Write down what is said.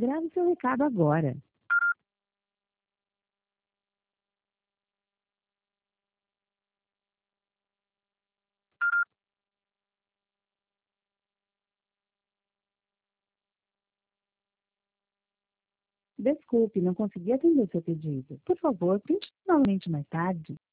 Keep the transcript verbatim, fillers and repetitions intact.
Grave seu recado agora. Desculpe, não consegui atender o seu pedido. Por favor, tente novamente mais tarde.